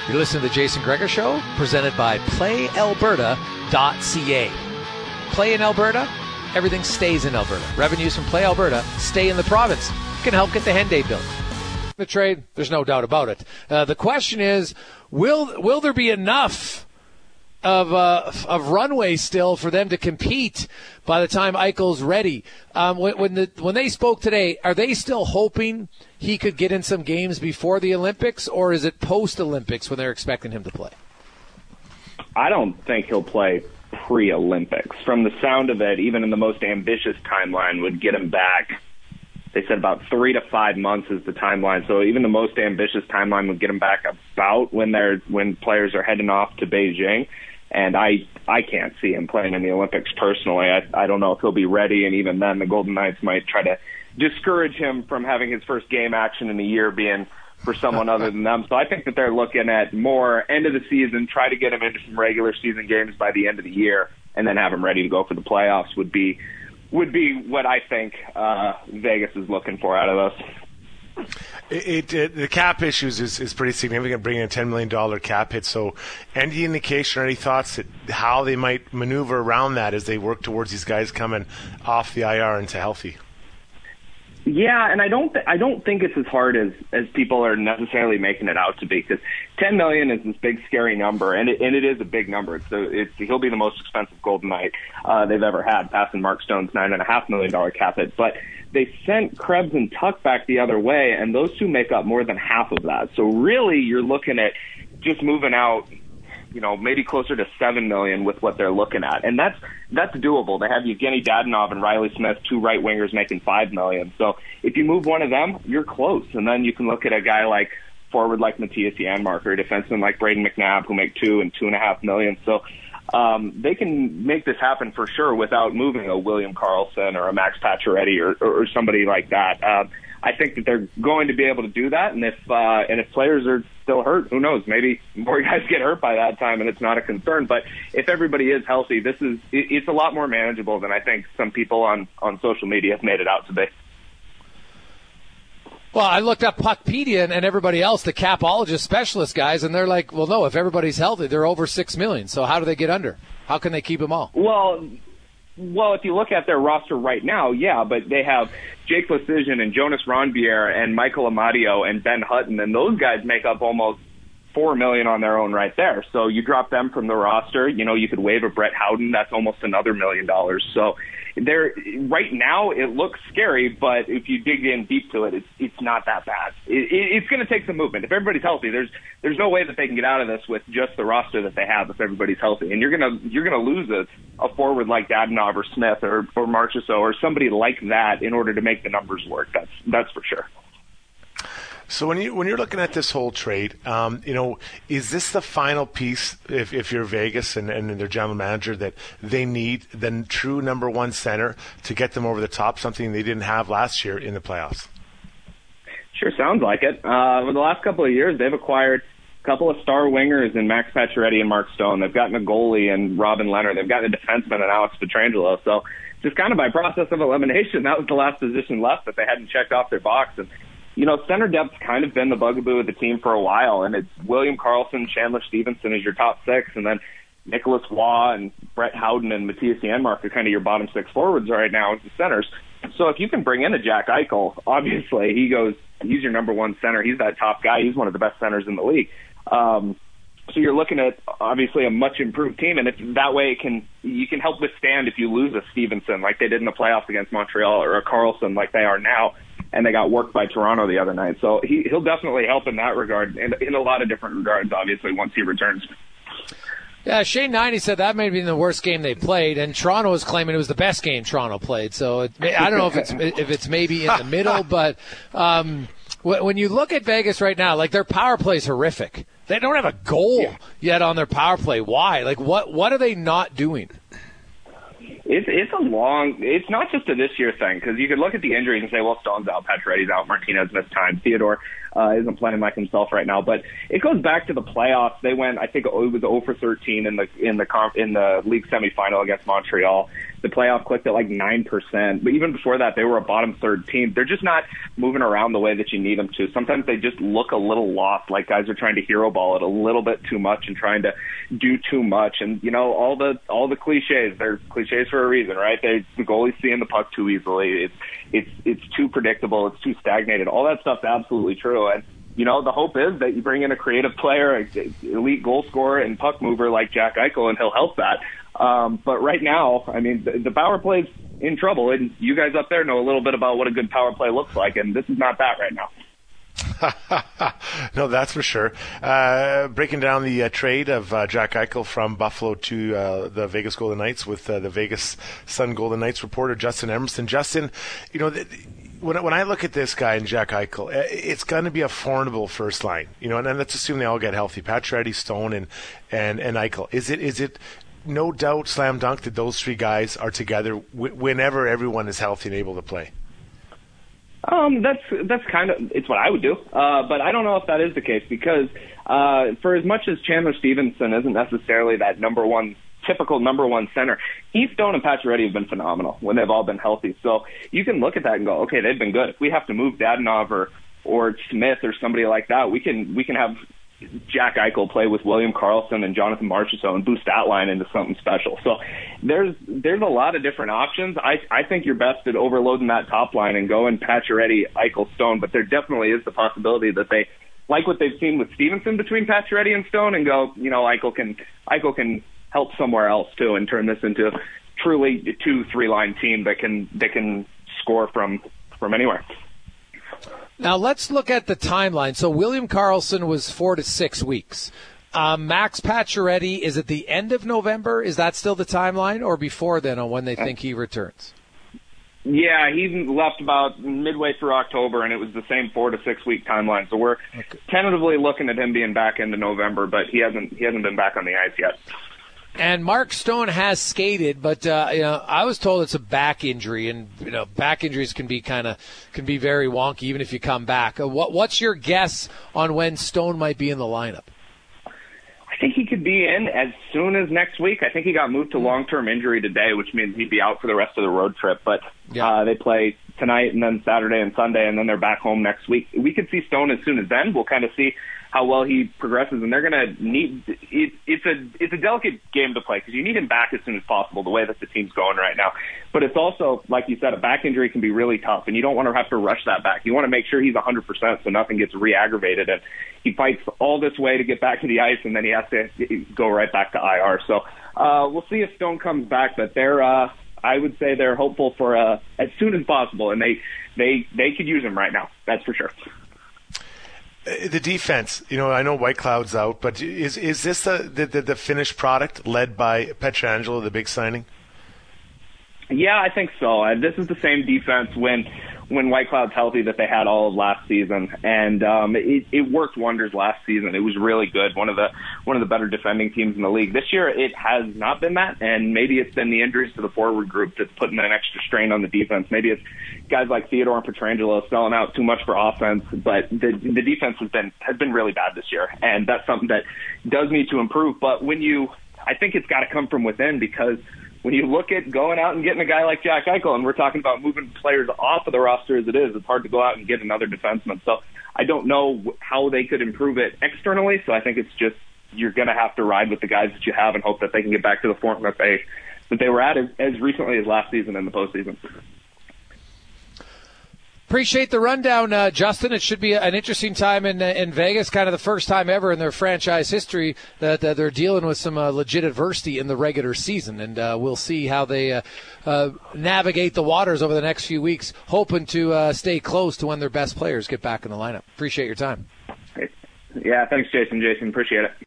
You're listening to the Jason Gregor Show, presented by PlayAlberta.ca. Play in Alberta, everything stays in Alberta. Revenues from Play Alberta stay in the province. Can help get the Henday built. The trade, there's no doubt about it. The question is, will there be enough of runway still for them to compete by the time Eichel's ready? When they spoke today, are they still hoping he could get in some games before the Olympics, or is it post-Olympics when they're expecting him to play? I don't think he'll play pre-Olympics. From the sound of it, even in the most ambitious timeline would get him back. They said about 3 to 5 months is the timeline. So even the most ambitious timeline would get him back about when players are heading off to Beijing. And I can't see him playing in the Olympics personally. I don't know if he'll be ready, and even then the Golden Knights might try to discourage him from having his first game action in a year being for someone other than them. So I think that they're looking at more end of the season, try to get him into some regular season games by the end of the year, and then have him ready to go for the playoffs would be what I think Vegas is looking for out of us. The cap issues is pretty significant, bringing a $10 million cap hit. So any indication or any thoughts that how they might maneuver around that as they work towards these guys coming off the IR into healthy? Yeah, and I don't think it's as hard as people are necessarily making it out to be, because $10 million is this big scary number, and it is a big number. He'll be the most expensive Golden Knight they've ever had, passing Mark Stone's $9.5 million cap hit. But they sent Krebs and Tuck back the other way, and those two make up more than half of that. So really, you're looking at just moving out, maybe closer to $7 million with what they're looking at, and that's doable. They have Evgeny Dadonov and Riley Smith, two right wingers, making $5 million. So if you move one of them, you're close, and then you can look at a guy like forward like Matthias Janmark or a defenseman like Braden McNabb who make $2 and $2.5 million. So they can make this happen for sure without moving a William Karlsson or a Max Pacioretty or somebody like that. I think that they're going to be able to do that, and if players are still hurt, who knows? Maybe more guys get hurt by that time, and it's not a concern. But if everybody is healthy, it's a lot more manageable than I think some people on social media have made it out to be. Well, I looked up Puckpedia and everybody else, the capologist specialist guys, and they're like, well, no, if everybody's healthy, they're over $6 million. So how do they get under? How can they keep them all? Well, if you look at their roster right now, yeah, but they have Jake Leschyshyn and Jonas Rondbier and Michael Amadio and Ben Hutton, and those guys make up almost $4 million on their own right there. So you drop them from the roster. You could waive a Brett Howden. That's almost another $1 million. So right now it looks scary, but if you dig in deep to it, it's not that bad. It's going to take some movement. If everybody's healthy, there's no way that they can get out of this with just the roster that they have if everybody's healthy. And you're gonna lose a forward like Dadonov or Smith or Marchessault or somebody like that in order to make the numbers work. That's for sure. So when you're looking at this whole trade, is this the final piece, if you're Vegas and their general manager, that they need the true number one center to get them over the top, something they didn't have last year in the playoffs? Sure sounds like it. Over the last couple of years, they've acquired a couple of star wingers in Max Pacioretty and Mark Stone. They've gotten a goalie in Robin Leonard. They've gotten a defenseman in Alex Pietrangelo. So just kind of by process of elimination, that was the last position left that they hadn't checked off their box. And center depth's kind of been the bugaboo of the team for a while, and it's William Karlsson, Chandler Stevenson as your top six, and then Nicholas Waugh and Brett Howden and Matthias Janmark are kind of your bottom six forwards right now as the centers. So if you can bring in a Jack Eichel, obviously he's your number one center. He's that top guy. He's one of the best centers in the league. So you're looking at obviously a much improved team, and if that way you can help withstand if you lose a Stevenson like they did in the playoffs against Montreal, or a Karlsson like they are now, and they got worked by Toronto the other night. So he'll definitely help in that regard, and in a lot of different regards, obviously, once he returns. Yeah, Shane 90 said that may have been the worst game they played, and Toronto was claiming it was the best game Toronto played. So I don't know if it's maybe in the middle, but when you look at Vegas right now, like their power play is horrific. They don't have a goal yet on their power play. Why? Like what are they not doing? It's not just a this year thing, because you could look at the injuries and say, well, Stone's out, Pacioretty's out, Martinez missed time, Theodore isn't playing like himself right now. But it goes back to the playoffs. They went, I think it was 0 for 13 in the league semifinal against Montreal. The playoff clicked at like 9%. But even before that, they were a bottom third team. They're just not moving around the way that you need them to. Sometimes they just look a little lost, like guys are trying to hero ball it a little bit too much and trying to do too much. And, you know, all the cliches, they're cliches for a reason, right? The goalie's seeing the puck too easily. It's too predictable. It's too stagnated. All that stuff's absolutely true. And, you know, the hope is that you bring in a creative player, an elite goal scorer and puck mover like Jack Eichel, and he'll help that. But right now, I mean, the power play's in trouble, and you guys up there know a little bit about what a good power play looks like, and this is not that right now. No, that's for sure. Breaking down the trade of Jack Eichel from Buffalo to the Vegas Golden Knights with the Vegas Sun Golden Knights reporter Justin Emerson. Justin, you know, when I look at this guy and Jack Eichel, it's going to be a formidable first line. You know, and let's assume they all get healthy. Pacioretty, Stone, and Eichel. Is it no doubt slam dunk that those three guys are together whenever everyone is healthy and able to play? That's kind of, it's what I would do. But I don't know if that is the case because, for as much as Chandler Stevenson isn't necessarily that typical number one center, Heath, Stone, and Pacioretty have been phenomenal when they've all been healthy. So you can look at that and go, okay, they've been good. If we have to move Dadonov or Smith or somebody like that, we can have Jack Eichel play with William Karlsson and Jonathan Marchessault and boost that line into something special. So there's a lot of different options. I think you're best at overloading that top line and going Pacioretty, Eichel, Stone, but there definitely is the possibility that they like what they've seen with Stevenson between Pacioretty and Stone and go, you know, Eichel can help somewhere else too and turn this into truly a 2-3 line team that can score from anywhere. Now, let's look at the timeline. So William Karlsson was 4 to 6 weeks. Max Pacioretty is at the end of November. Is that still the timeline or before then on when they think he returns? Yeah, he left about midway through October, and it was the same 4 to 6 week timeline. So we're tentatively looking at him being back into November, but he hasn't been back on the ice yet. And Mark Stone has skated, but I was told it's a back injury, and back injuries can be very wonky even if you come back. What's your guess on when Stone might be in the lineup? I think he could be in as soon as next week. I think he got moved to long-term injury today, which means he'd be out for the rest of the road trip. But they play tonight and then Saturday and Sunday, and then they're back home next week. We could see Stone as soon as then. We'll kind of see how well he progresses, and they're going to need it. It's a delicate game to play because you need him back as soon as possible, the way that the team's going right now. But it's also, like you said, a back injury can be really tough, and you don't want to have to rush that back. You want to make sure he's 100% so nothing gets re-aggravated, and he fights all this way to get back to the ice, and then he has to go right back to IR. So we'll see if Stone comes back, but I would say they're hopeful for as soon as possible, and they could use him right now. That's for sure. The defense, I know Whitecloud's out, but is this the finished product led by Pietrangelo, the big signing? Yeah, I think so. This is the same defense when Whitecloud's healthy that they had all of last season, and it worked wonders last season. It was really good. One of the better defending teams in the league. This year, it has not been that, and maybe it's been the injuries to the forward group that's putting an extra strain on the defense. Maybe it's guys like Theodore and Pietrangelo selling out too much for offense, but the defense has been really bad this year, and that's something that does need to improve. But I think it's got to come from within, because when you look at going out and getting a guy like Jack Eichel, and we're talking about moving players off of the roster as it is, it's hard to go out and get another defenseman. So I don't know how they could improve it externally. So I think it's just you're going to have to ride with the guys that you have and hope that they can get back to the form that they were at as recently as last season in the postseason. Appreciate the rundown, Justin. It should be an interesting time in Vegas, kind of the first time ever in their franchise history that they're dealing with some legit adversity in the regular season. And we'll see how they navigate the waters over the next few weeks, hoping to stay close to when their best players get back in the lineup. Appreciate your time. Yeah, thanks, Jason. Appreciate it.